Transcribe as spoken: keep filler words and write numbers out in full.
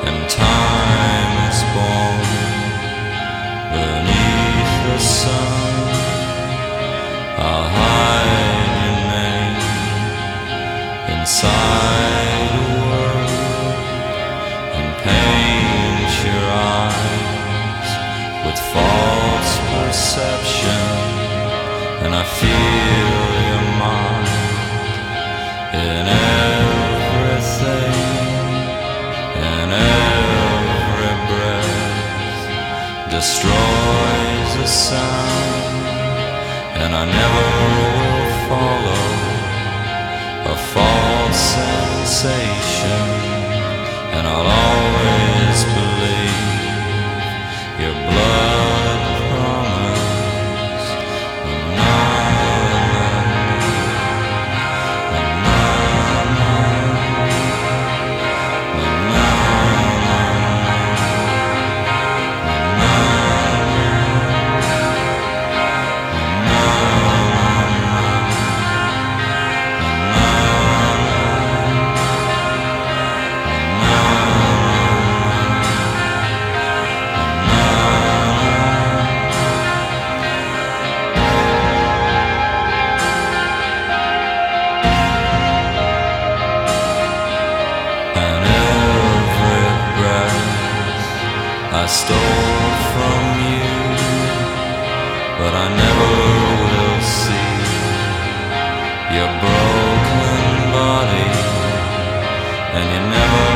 and time is born beneath the sun. I'll hide your name inside a word and paint your eyes with false perception, and I feel your mind in everything, and every breath destroys the sound, and I never will follow a false sensation, and I'll always believe your blood promise. Na, na, na, na, na, na, I stole from you, but I never will see your broken body, and you never